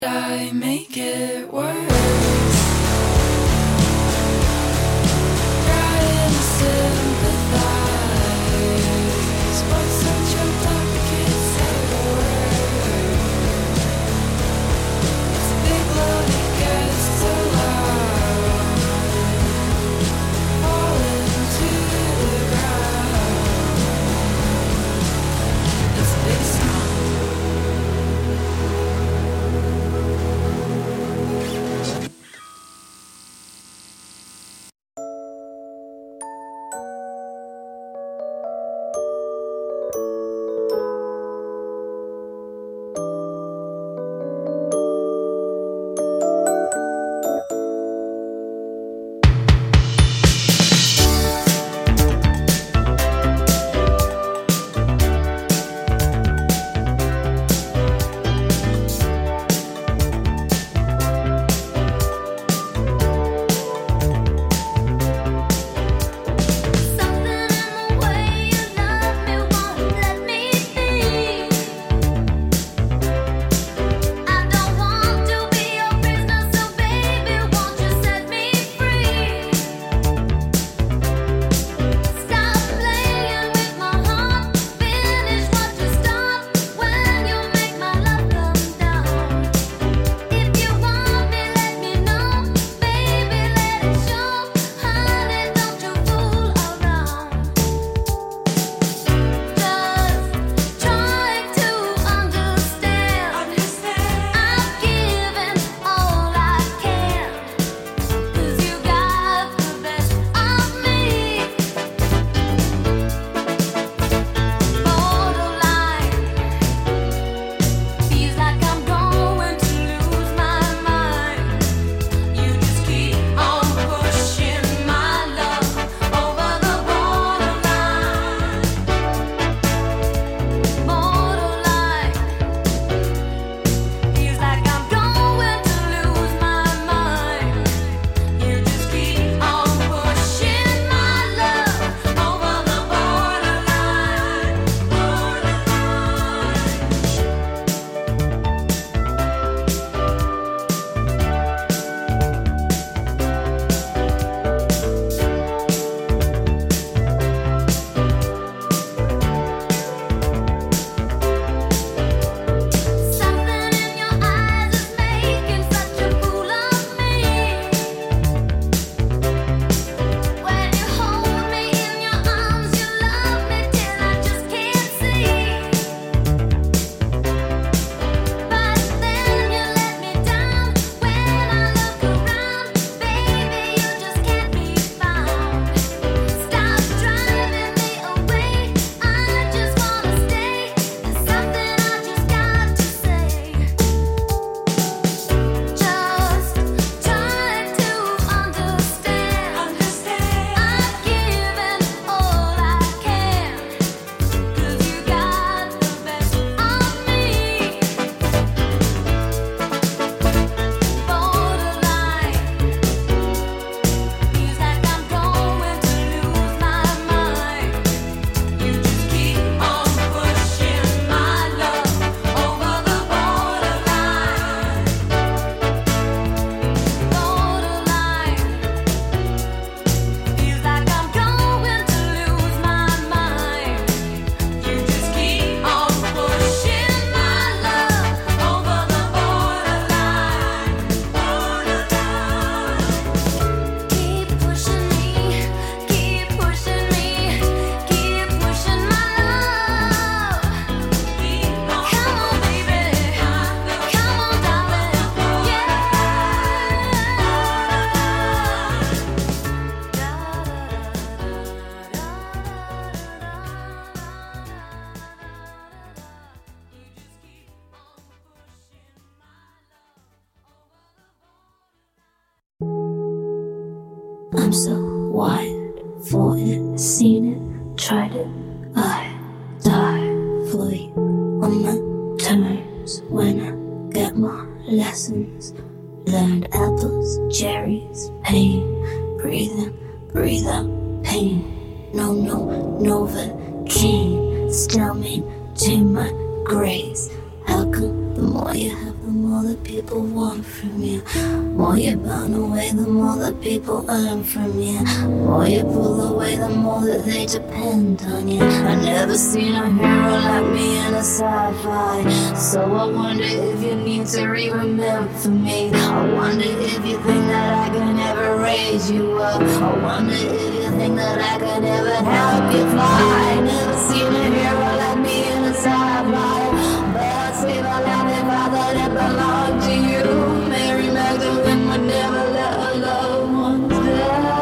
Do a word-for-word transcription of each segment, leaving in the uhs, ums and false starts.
I make it worse. Trying to sympathize, but since you're talking, can't say a word. It's a big load, it gets so loud, falling to the ground. It's a big sound. I'm so wired for it, seen it, tried it. I die for you on my terms when I get my lessons. Learned apples, cherries, pain. Breathe in, breathe out, pain. No, no, Novocaine. Still maintain my grace. How come the more you have, the more that people want from you. More you burn away, the more that people earn from you. More you pull away, the more that they depend on you. I never seen a hero like me in a sci-fi, so I wonder if you need to re-remember me. I wonder if you think that I can ever raise you up. I wonder if you think that I can ever help you fly. I never seen a hero like me in a sci-fi, but I'd save a life if I thought it belonged to you. Mary Magdalene would never let her loved ones die.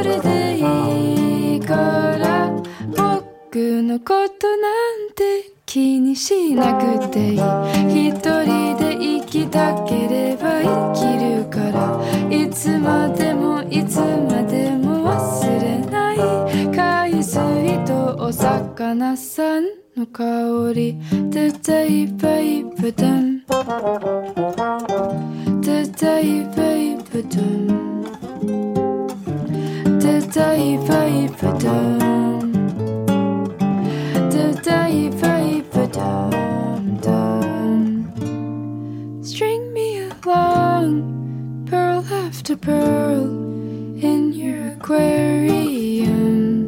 人でいいから僕のことなんて気にしなくていい一人で生きたければ生きるからいつまでもいつまでも忘れない海水とお魚さんの香りでだいばいぶだんでだいばいぶだんでだいばいぶだんでだいばいぶだんだん String me along pearl after pearl in your aquarium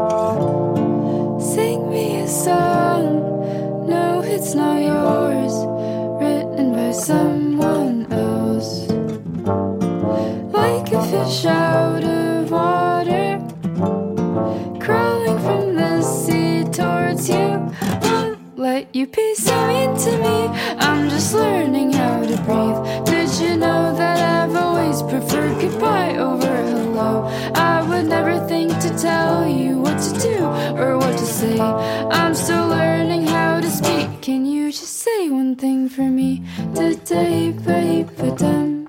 Sing me a song no it's not yours written by someone else Like a fish out of water crawling from the sea towards you Won't let you be so mean to me I'm just learning how to breathe Did you know that I've always preferred goodbye over hello I would never think to tell you what to do or what to say I'm still learning how to speak Can you just say one thing for me? Da-da-ba-ba-dum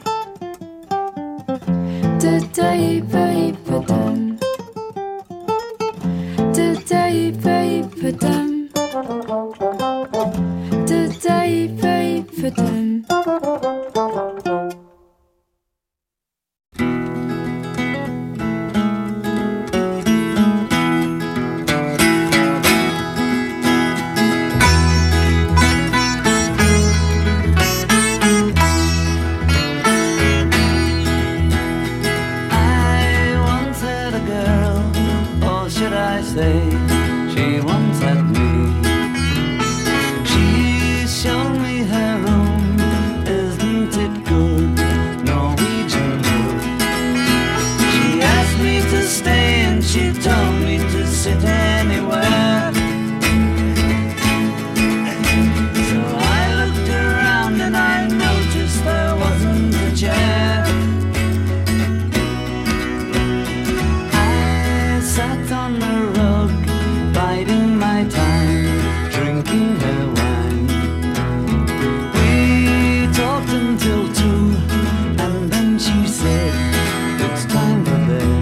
Da-da-ba-ba-dum Da-da-ba-ba-dum Da-da-ba-ba-dum She once had me She showed me her room Isn't it good? Norwegian wood She asked me to stay and she told me to sit anywhere So I looked around and I noticed there wasn't a chair I sat on the biding my time, drinking her wine. We talked until two, and then she said, it's time for bed.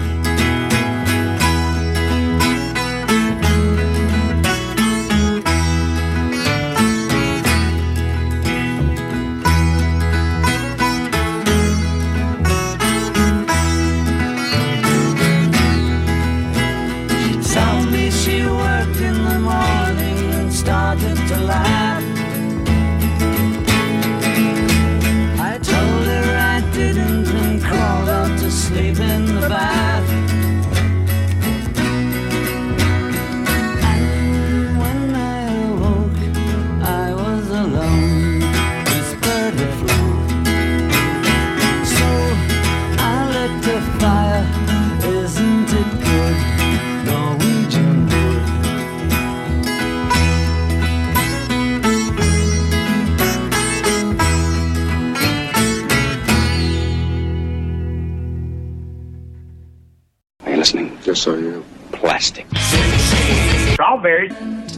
She worked in the morning and started to laugh I told her I didn't and crawled out to sleep in the bath And when I awoke I was alone, whispered her through So I lit the fire, isn't it good? Norwegian wood Are you listening? Just so you plastic. Strawberries.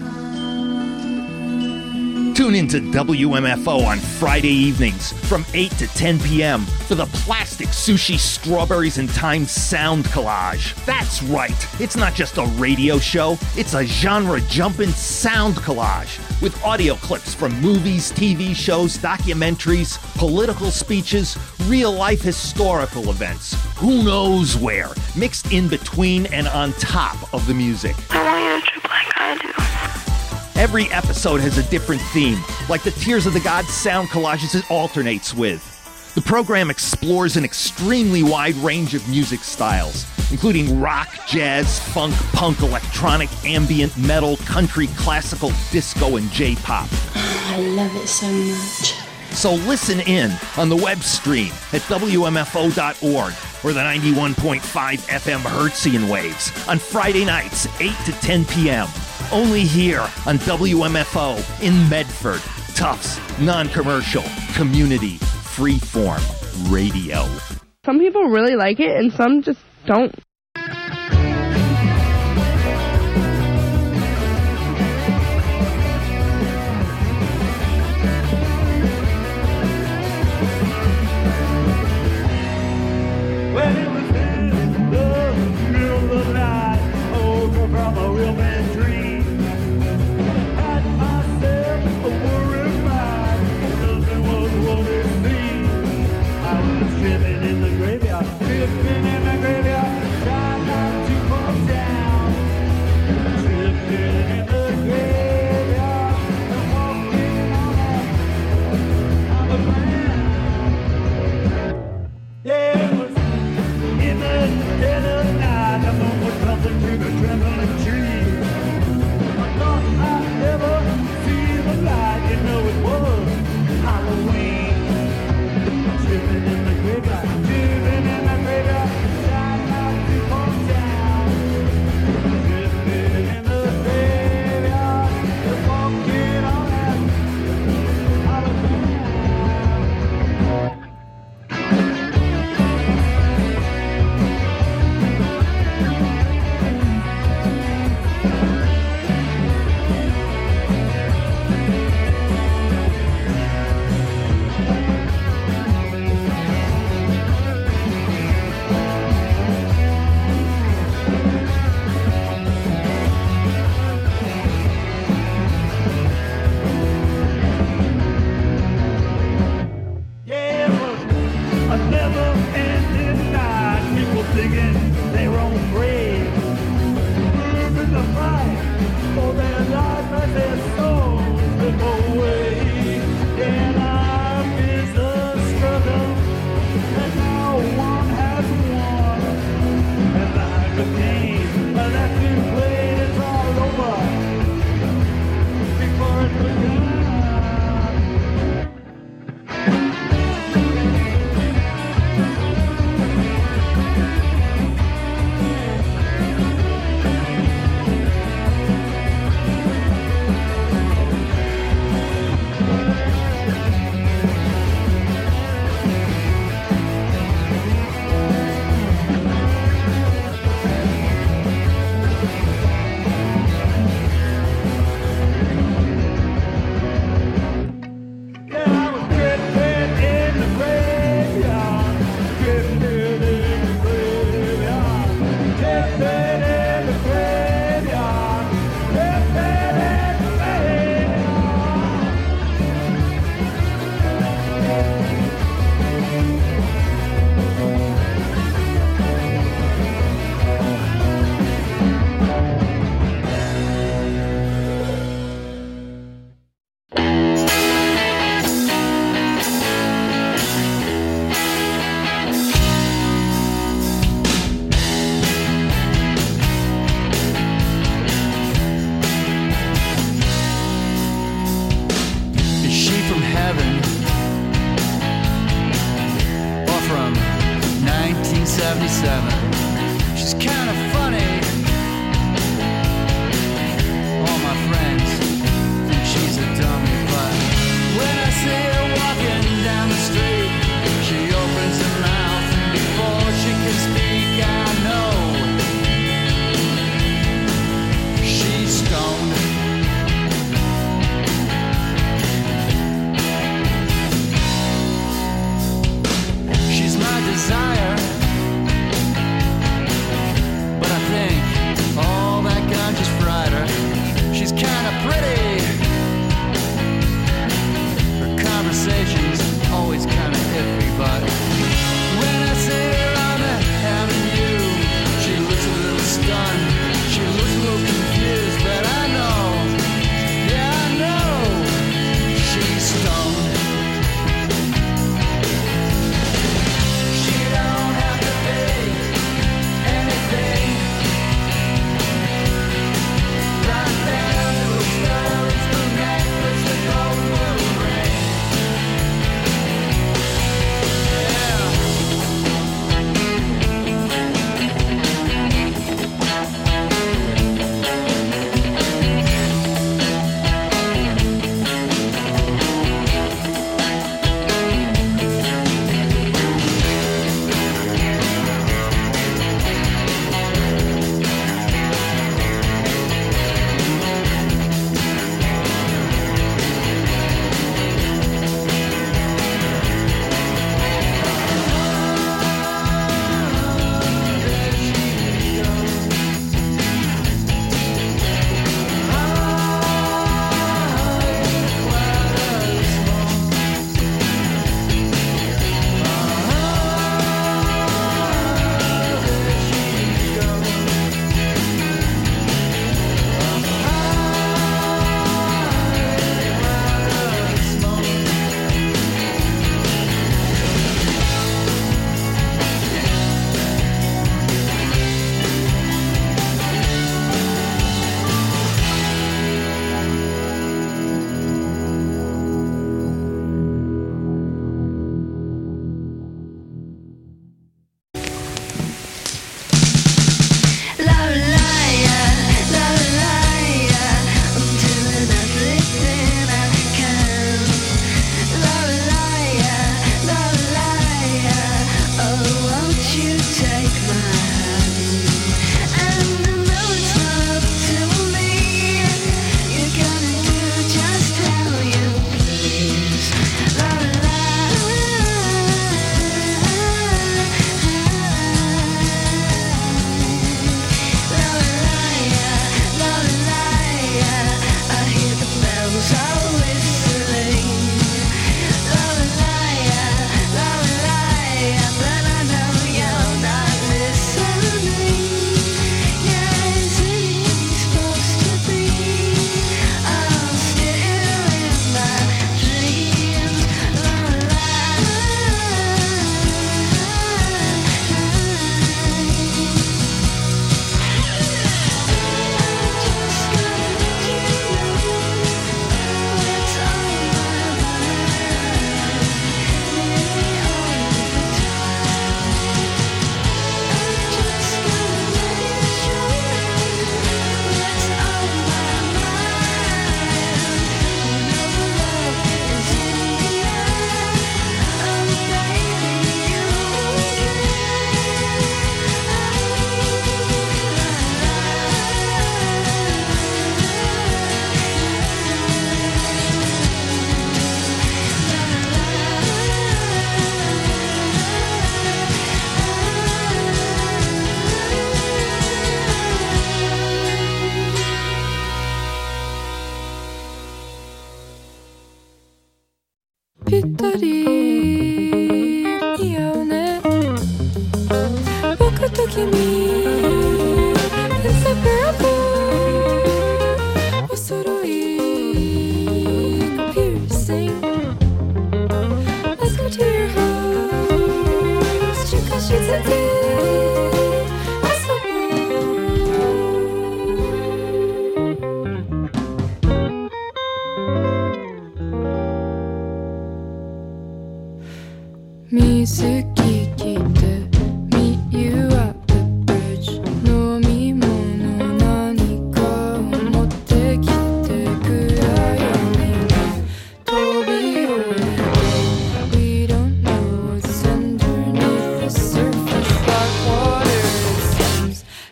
Tune into W M F O on Friday evenings from eight to ten p.m. for the Plastic Sushi Strawberries and Time Sound Collage. That's right, it's not just a radio show, it's a genre-jumping sound collage with audio clips from movies, T V shows, documentaries, political speeches, real-life historical events. Who knows where, mixed in between and on top of the music. I want you to trip like I do. Every episode has a different theme, like the Tears of the Gods sound collages it alternates with. The program explores an extremely wide range of music styles, including rock, jazz, funk, punk, electronic, ambient, metal, country, classical, disco, and J-pop. I love it so much. So listen in on the web stream at W M F O dot org or the ninety-one point five F M Hertzian waves on Friday nights, eight to ten p.m. Only here on W M F O in Medford. Tufts, non-commercial, community, freeform radio. Some people really like it and some just don't. dead of night, the moon was melting through the trembling trees. I thought I'd never see the light, you know it was Halloween. Tripping in the graveyard, tripping in the graveyard, shine out to hometown. Tripping in the graveyard, the pumpkin on that Halloween. Yeah, it was a never-ending night. People digging their own grave, moving the fight for their lives as their souls slip away. And life is a struggle, and no one has won. And like a game that's been played, it's all over before it's begun. Yeah, I was drifting in the graveyard, drifting in the graveyard, drifting in the graveyard, drifting in the Is she from heaven or from nineteen seventy-seven? She's kind of funny. All my friends think she's a dummy, but when I see her walking down the street, she opens her mouth, and before she can speak, I know she's stoned. She's my desire, but I think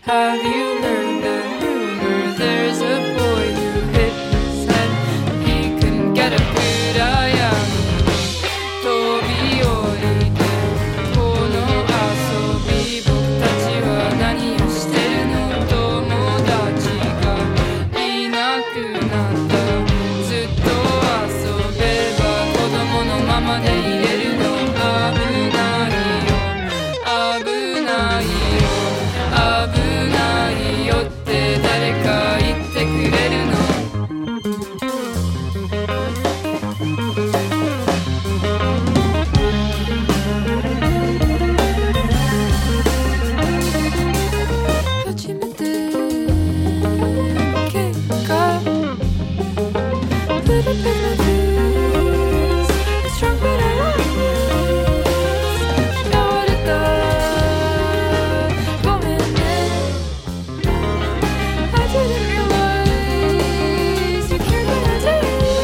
Have you heard the rumor? There's a boy who hit his head. He couldn't get a good eye out. 飛び降りてこの遊び僕たちは何をしてるの友達がいなくなったずっと遊べば子供のままでいれるの危ないよ危ないよ危ないよって誰か言ってくれるの初めて喧嘩 Put up in my face It's strong but I want this 倒れたごめんね I didn't realize you cared what I did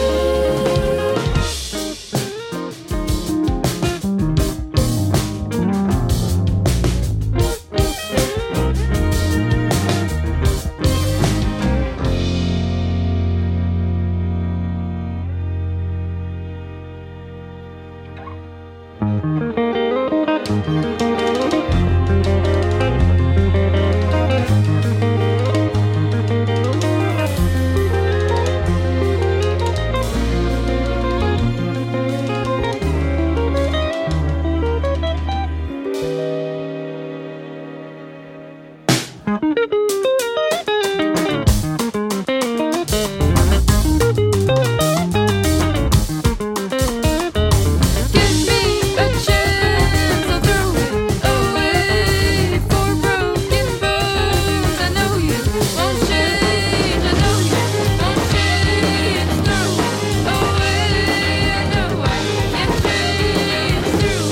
Give me a chance, I'll throw it away for broken bones. I know you won't change, I know you won't change. Throw it away, I know I can't change. Throw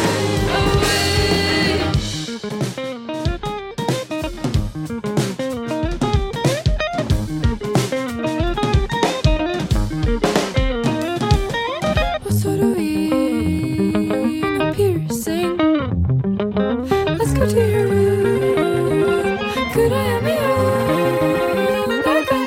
it away. 恐ろいの piercing Let's go to your room 暗闇を中に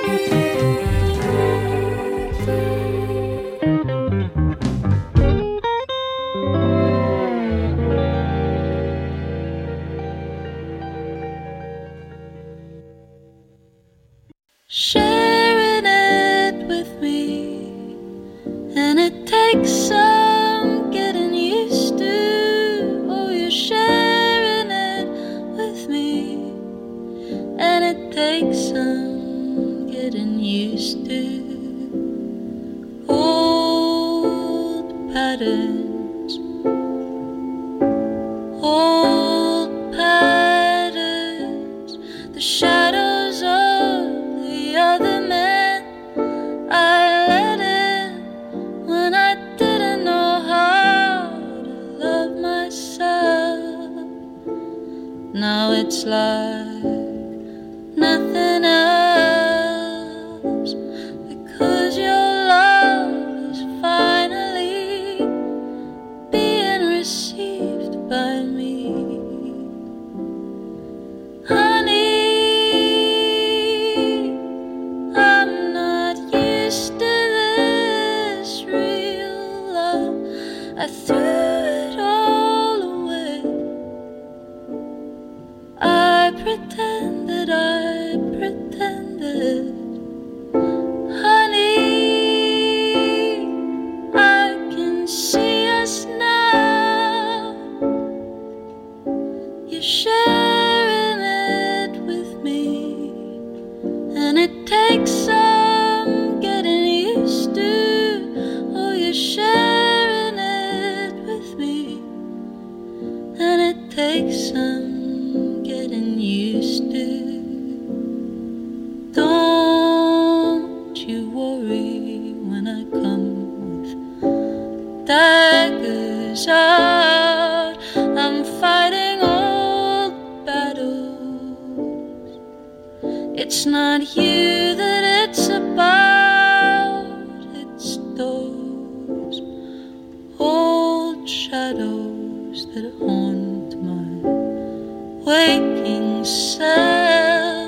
Sharing it with me And it takes some getting used to Oh, you're sharing it with me And it takes some getting used to Old patterns Old patterns The shadows of the other men I let in when I didn't know how to love myself. Now it's like nothing else because your love is finally being received by me. Honey, I'm not used to this real love. I threw it all away. I pretended, I pretended. Honey, I can see us now. You're sharing it with me, and it takes some getting used to. Oh, you're sharing it with me, and it takes some getting used to. Don't you worry when I come with daggers out. I'm fighting old battles. It's not you that it's about, it's those old shadows that haunt my waking self.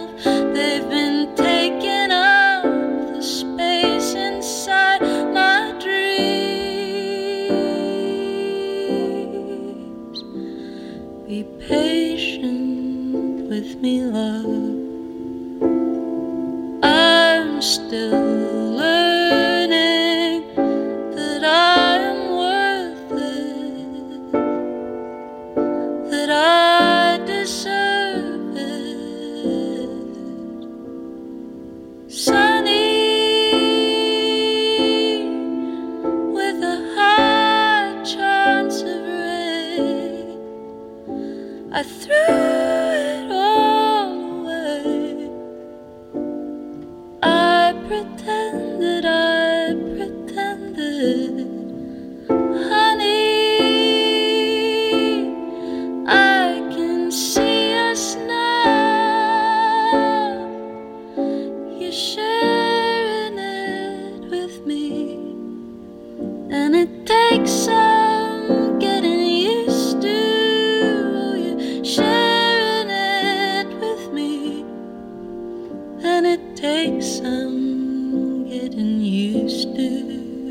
I'm still learning that I am worth it, that I deserve it. Sunny with a high chance of rain, I threw it all away. I pretended, I pretended, honey, I can see us now. You're sharing it with me, and it takes some getting used to. Oh, you're sharing it with me, and it takes some getting used to.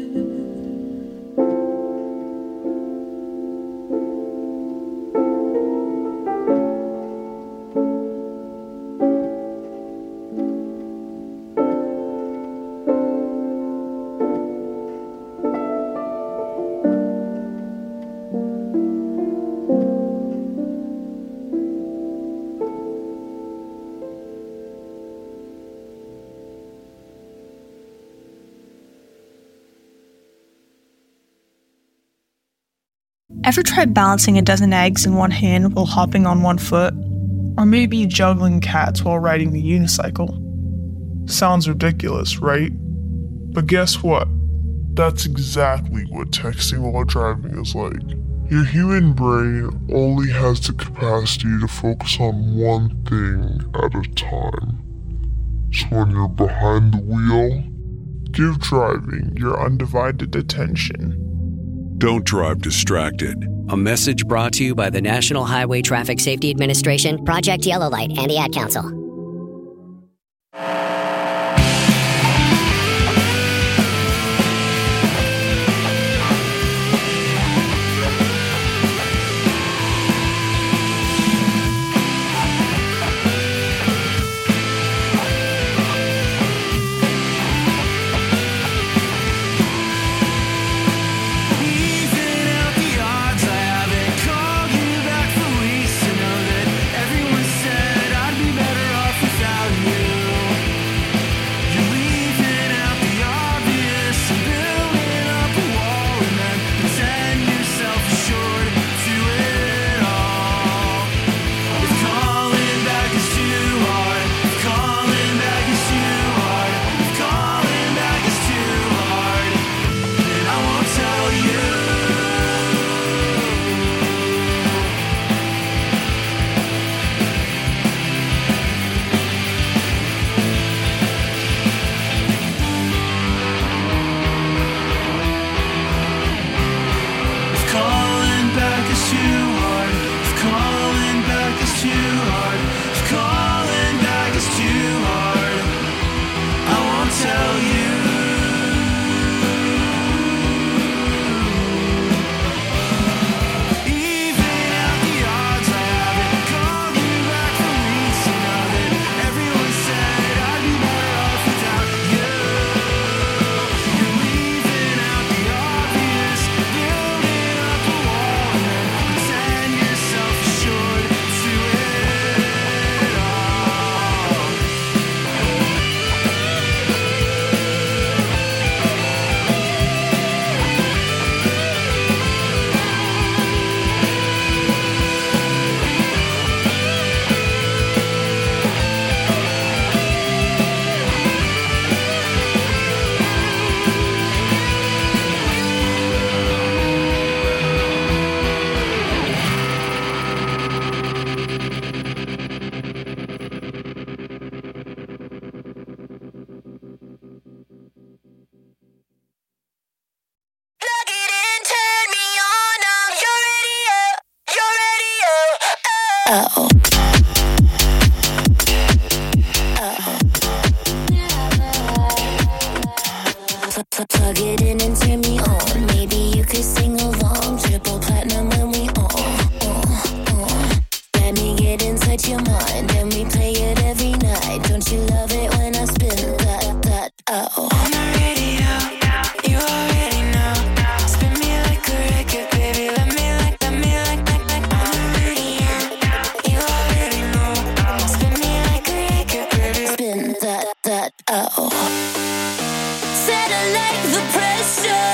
Ever tried balancing a dozen eggs in one hand while hopping on one foot? Or maybe juggling cats while riding the unicycle? Sounds ridiculous, right? But guess what? That's exactly what texting while driving is like. Your human brain only has the capacity to focus on one thing at a time. So when you're behind the wheel, give driving your undivided attention. Don't drive distracted. A message brought to you by the National Highway Traffic Safety Administration, Project Yellow Light, and the Ad Council. Uh-oh. Plug it in and turn me on. Maybe you could sing along. Triple platinum when we on. on, on. Let me get inside your mind. Then we play it every right. Don't you love it when I spin that, that, oh. On the radio, you already know. Spin me like a record, baby. Let me like, let me like, like, like. On the radio, you already know. Spin me like a record, baby. Spin that, that, oh. Satellite the pressure.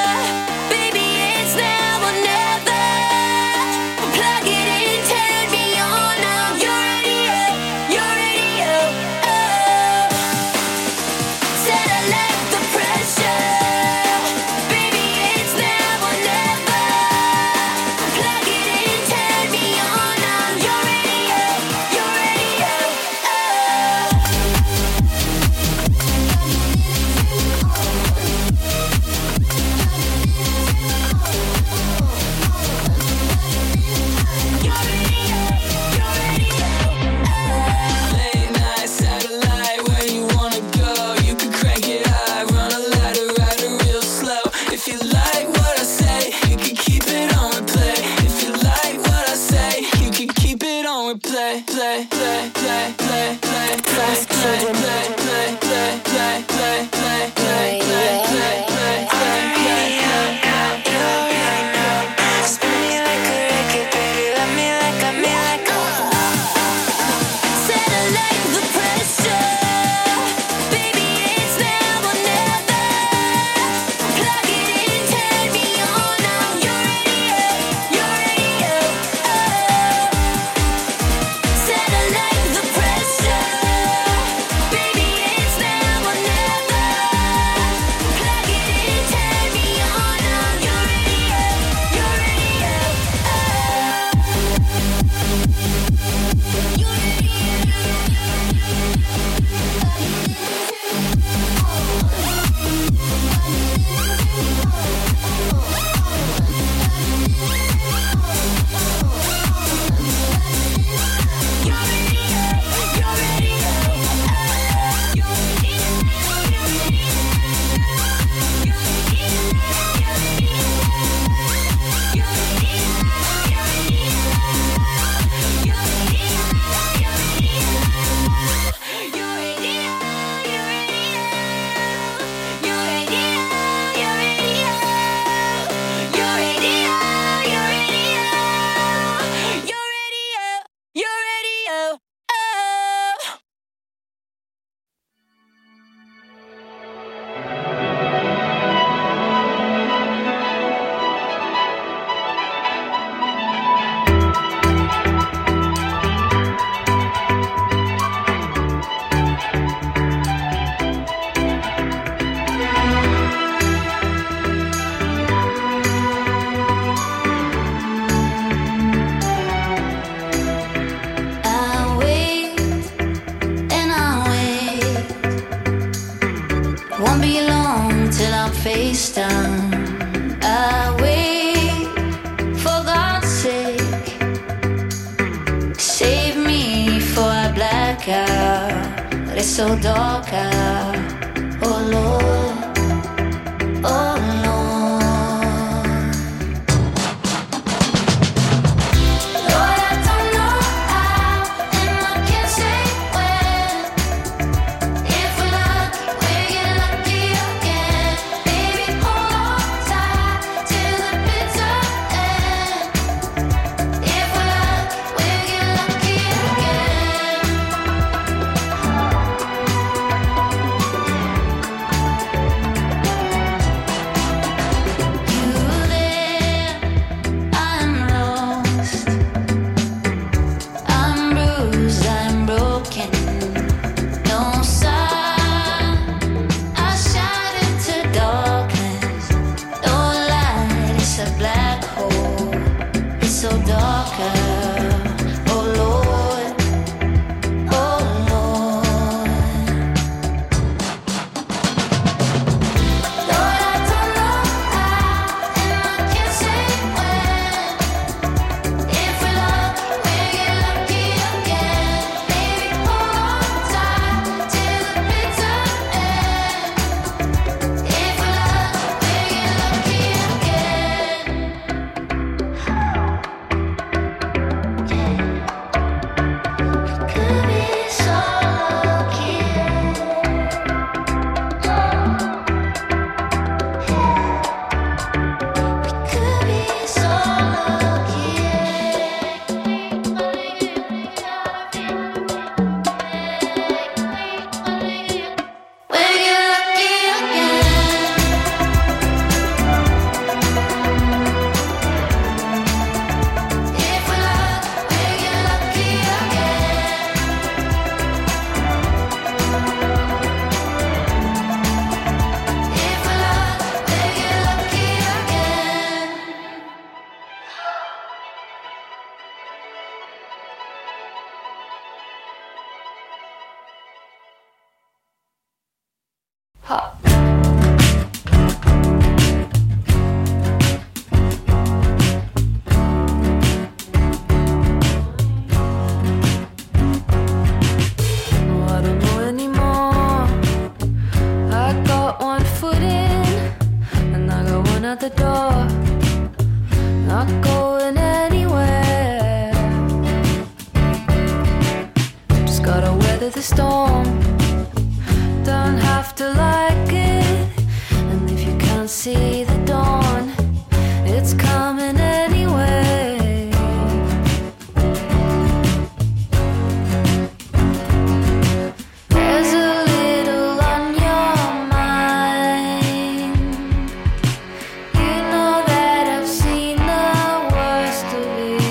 So dark out, oh Lord, oh Lord. Lord, I don't know how, and I can't say when. If we're lucky, we'll get lucky again. Baby, hold on tight till the bitter end. If we're lucky, we'll get lucky again. hop. I don't know anymore. I got one foot in, and I got one at the door. Not going anywhere. Just gotta weather the storm. Don't have to like it. And if you can't see the dawn, it's coming anyway. There's a little on your mind. You know that I've seen the worst of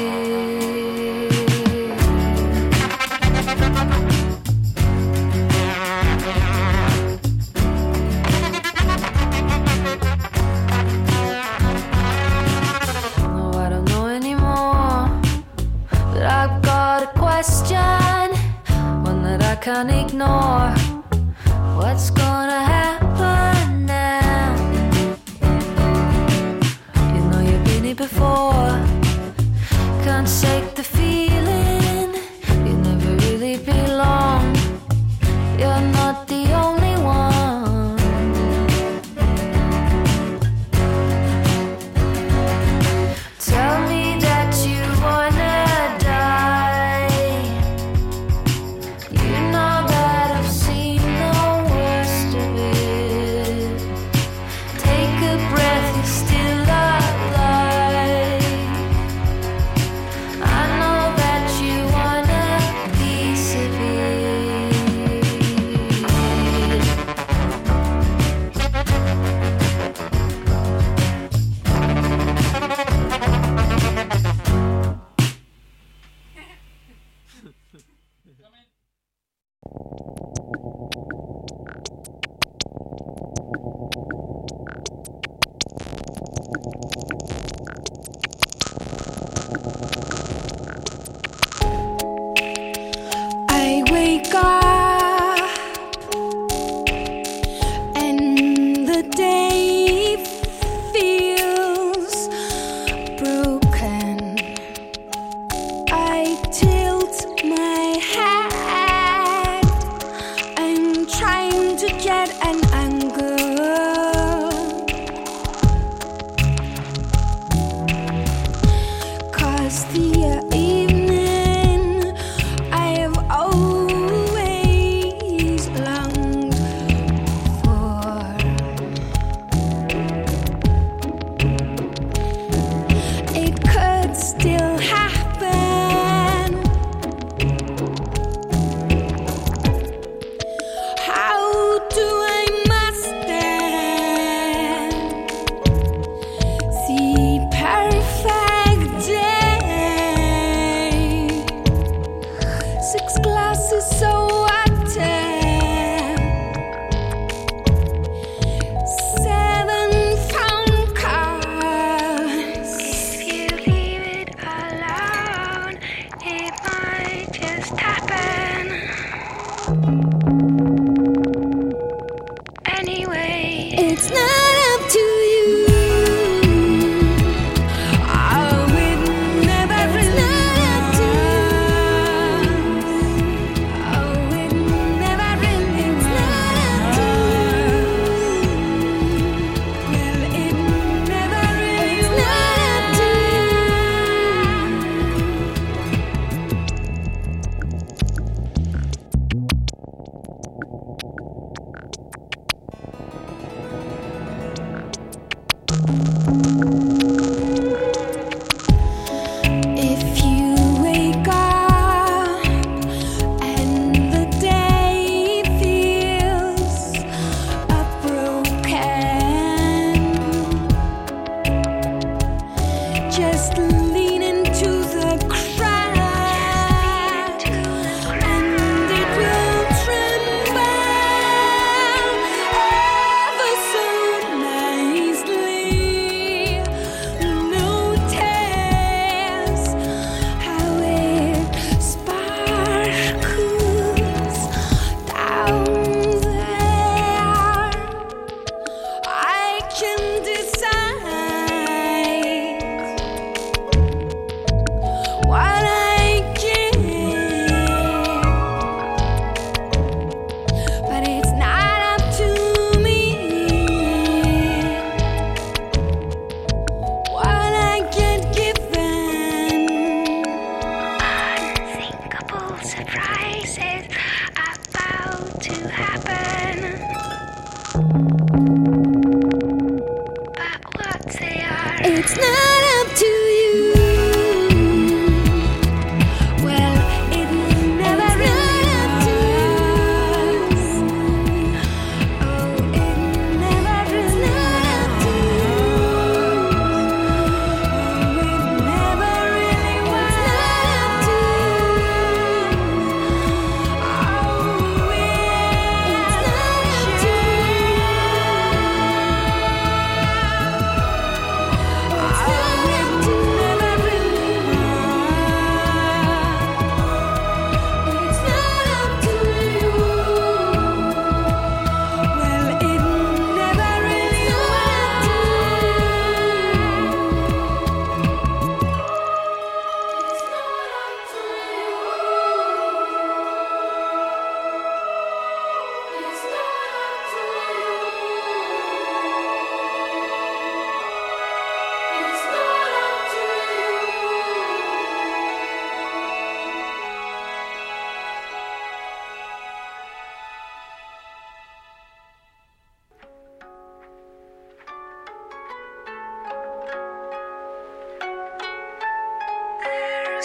No, I don't know anymore. But I've got a question, one that I can't ignore. What's gonna happen now? You know you've been here before. Can't shake the feeling. You never really belong. You're not the only one. Tell me that you wanna die. You know that I've seen the worst of it. Take a breath, you're still alive. I know that you want a piece of I wake up and the day feels broken. I tilt my head. I'm trying to get an angle. 'Cause the evening I've always longed for. It could still happen. How do I master the perfect day? Six glasses of water, seven phone calls. If you leave it alone, it might just happen. Anyway, it's not up to you. Oh, it never is not up to you. Oh, it never really is not up to you. Well, it never really is not up to you.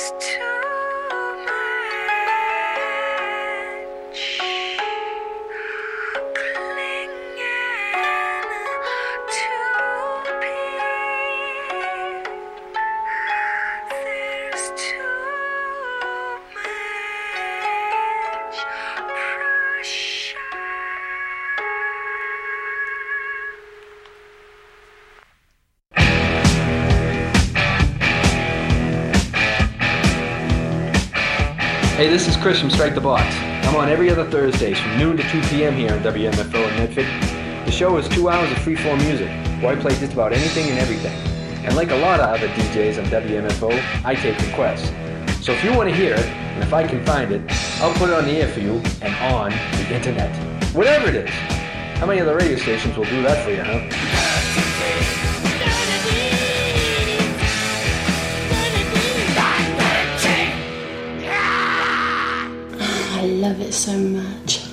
Hey, this is Chris from Strike the Box. I'm on every other Thursdays from noon to two p.m. here on W M F O in Medford. The show is two hours of freeform music, where I play just about anything and everything. And like a lot of other D Js on W M F O, I take requests. So if you want to hear it, and if I can find it, I'll put it on the air for you and on the internet. Whatever it is. How many other radio stations will do that for you, huh? I love it so much.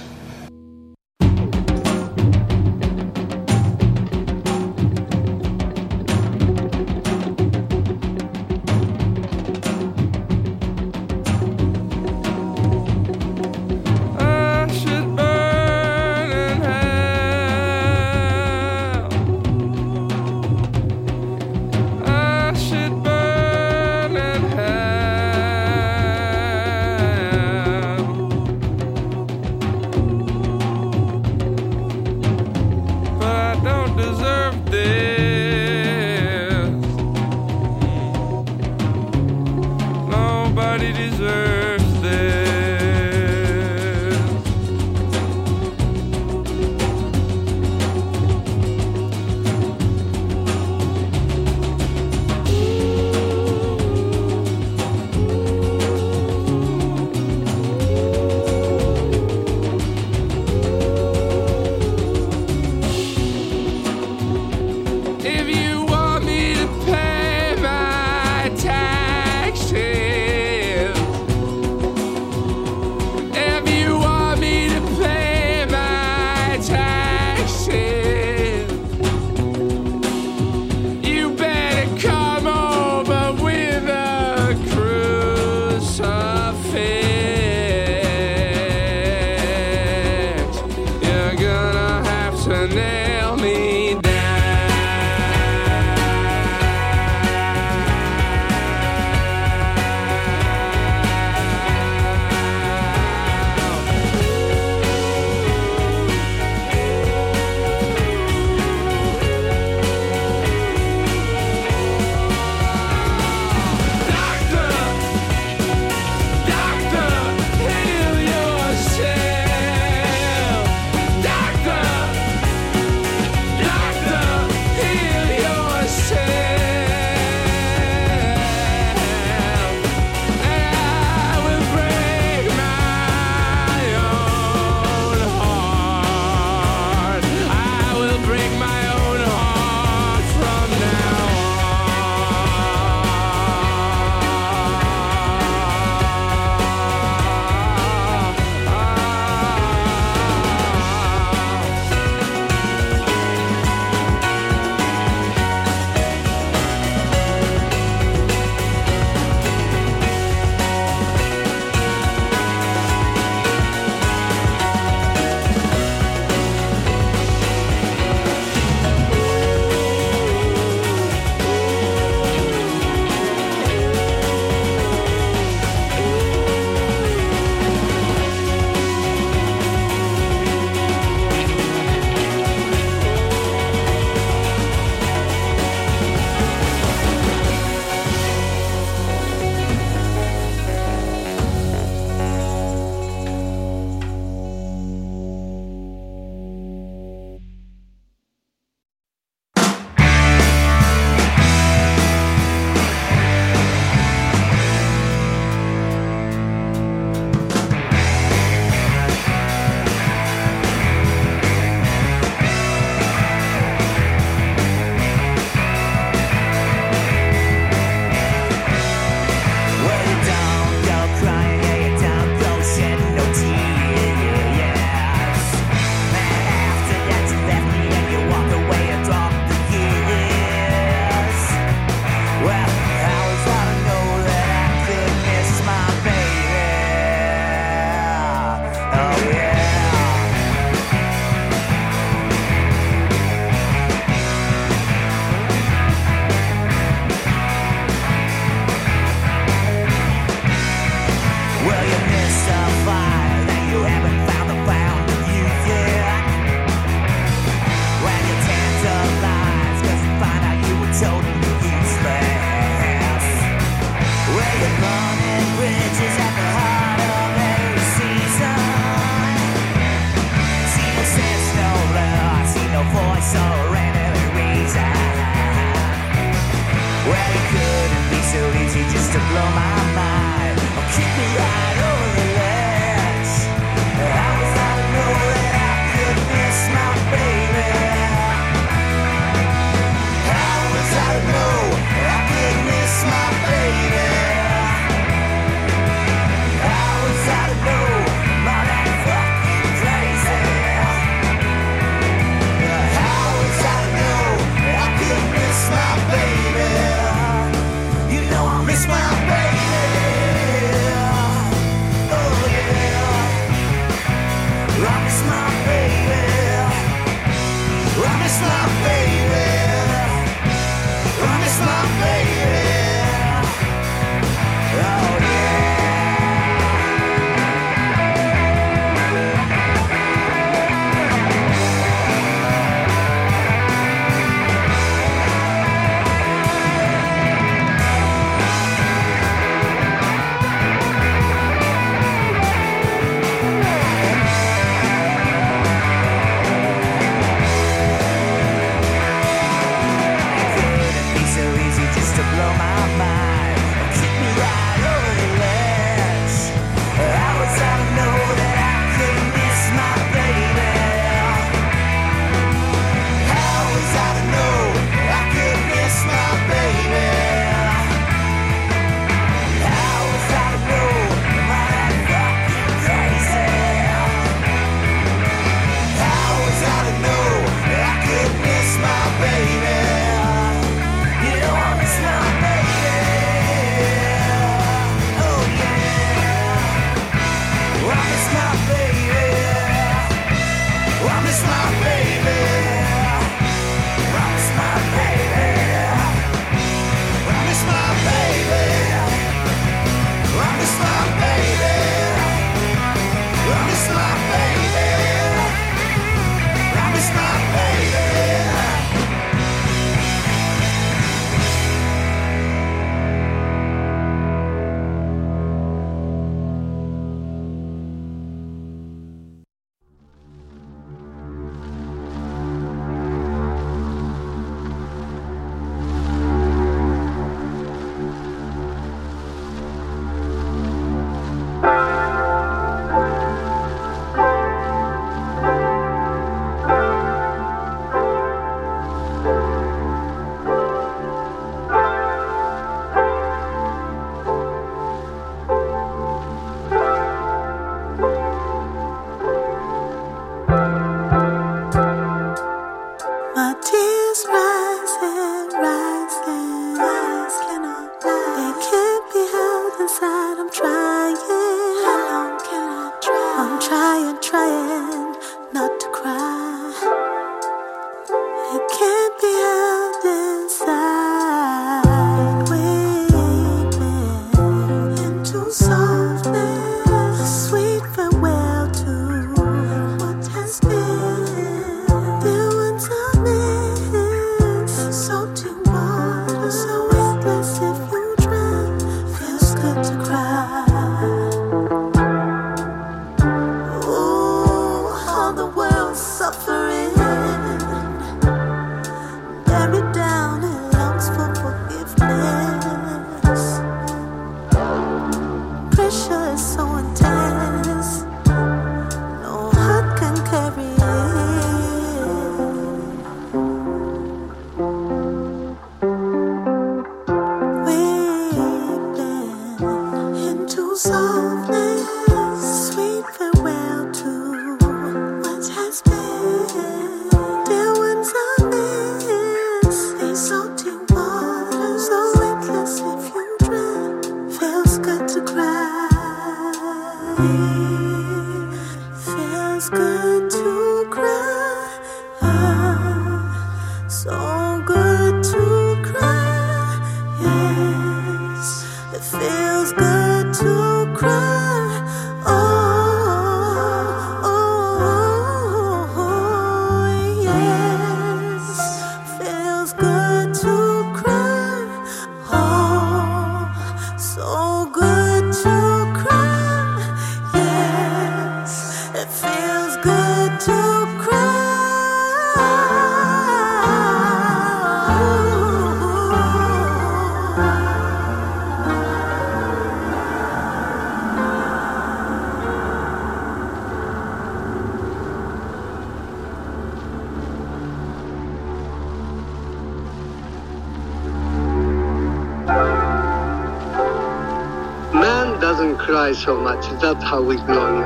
Cry so much. That's how we grow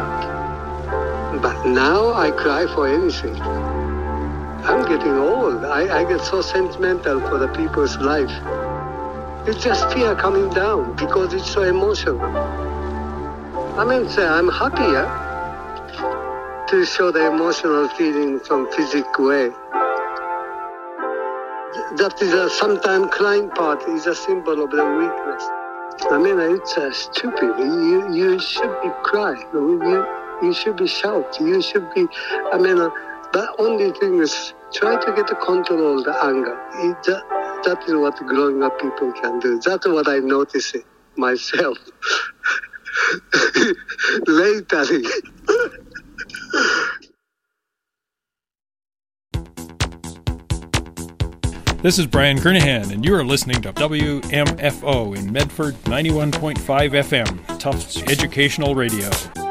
up. But now I cry for anything. I'm getting old. I, I get so sentimental for the people's life. It's just fear coming down because it's so emotional. I mean, say I'm happier to show the emotional feeling from physical way. That is a sometimes crying part is a symbol of the weakness. I mean, it's uh, stupid. You you should be crying. You you should be shout. You should be. I mean, uh, the only thing is try to get control of the anger. It, that, that is what growing up people can do. That's what I notice it myself. Later. This is Brian Kernahan, and you are listening to W M F O in Medford ninety-one point five F M, Tufts Educational Radio.